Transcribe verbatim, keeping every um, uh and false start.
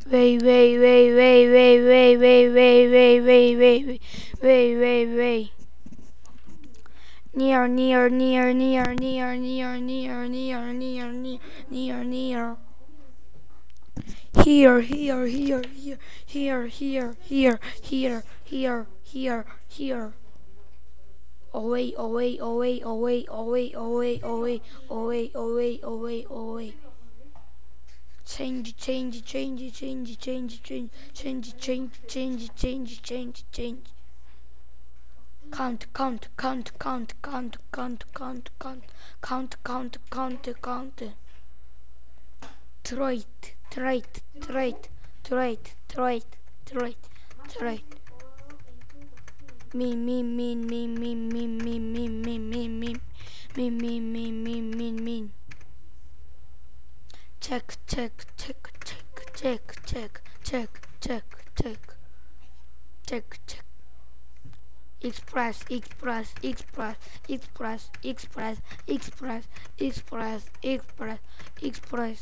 Wait, wait, wait, wait, wait, wait, wait, wait, wait, wait, wait, wait, wait, wait. Near, near, near, near, near, near, near, near, near, near, near, near. Here, here, here, here, here, here, here, here, here, here, here. Away, away, away, away, away, away, away, away, away, away, away. Change, change, change, change, change, change, change, change, change, change, change, change. Count, count, count, count, count, count, count, count, count, count, count, count. Trade, trade, trade, trade, trade, trade, trade. Me, me, me, me, me, me, me, me, me, me, me, me, me, me, me, me, me. Check, check, check, check, check, check, check, check, check, check, check. Express, express, express, express, express, express, express, express, express.